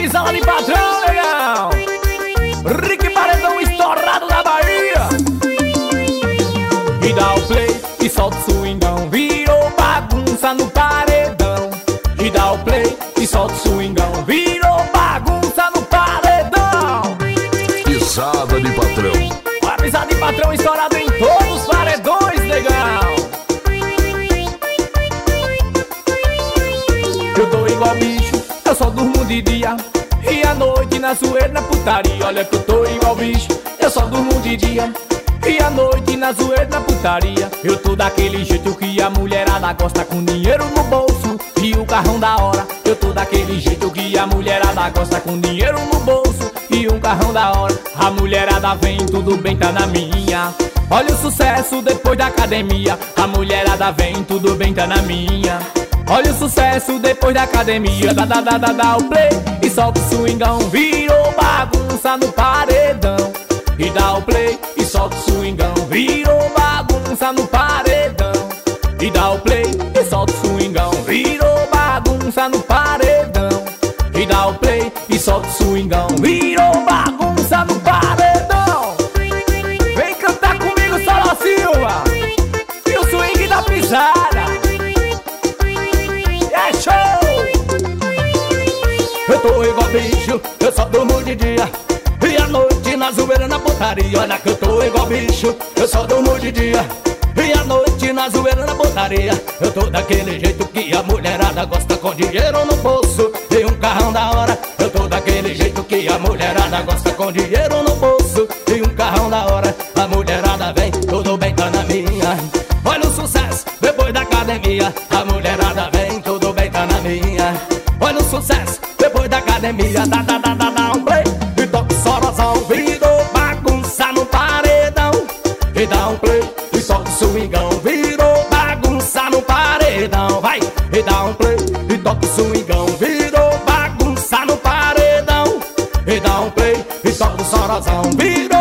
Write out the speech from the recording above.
Pisada de patrão, legal. Rick Paredão estourado da Bahia. E dá o play e solta o swingão. Virou bagunça no paredão. E dá o play e solta o swingão. Virou bagunça no paredão. Pisada de patrão. A pisada de patrão estourado em todos os paredões, legal. Eu tô igual bicho, eu só durmo de dia e à noite na zoeira, na putaria. Olha que eu tô igual bicho, eu só durmo de dia e à noite na zoeira, na putaria. Eu tô daquele jeito que a mulherada gosta, com dinheiro no bolso e o carrão da hora. Eu tô daquele jeito que a mulherada gosta, com dinheiro no bolso e um carrão da hora. A mulherada vem, tudo bem, tá na minha. Olha o sucesso depois da academia. A mulherada vem, tudo bem, tá na minha. Olha o sucesso depois da academia. Dá o play e solta o swingão. Virou bagunça no paredão. E dá o play e solta o swingão. Virou bagunça no paredão. E dá o play e solta o swingão. Virou bagunça no paredão. E dá o play e solta o swingão. Virou bagunça no paredão. Vem cantar comigo, Solo Silva. E o swing da pisada. É show! Eu tô igual bicho, eu só durmo de dia e à noite na zoeira, na putaria. Olha que eu tô igual bicho, eu só durmo de dia e à noite na zoeira, na putaria. Eu tô daquele jeito que a mulherada gosta, com dinheiro no bolso e um carrão da hora. Eu tô daquele jeito que a mulherada gosta, com dinheiro no bolso e um carrão da hora. A mulherada vem, tudo bem, tá na minha. Olha o sucesso depois da academia. A mulherada vem, tudo bem, tá na minha. Olha o sucesso depois da academia. Dá um play e toca o sorozão. Virou bagunça no paredão. E dá um play e solta o swingão. Virou bagunça no paredão. Vai! E dá um play e toca o swingão. Virou bagunça no paredão. E dá um play e solta o sorozão. Virou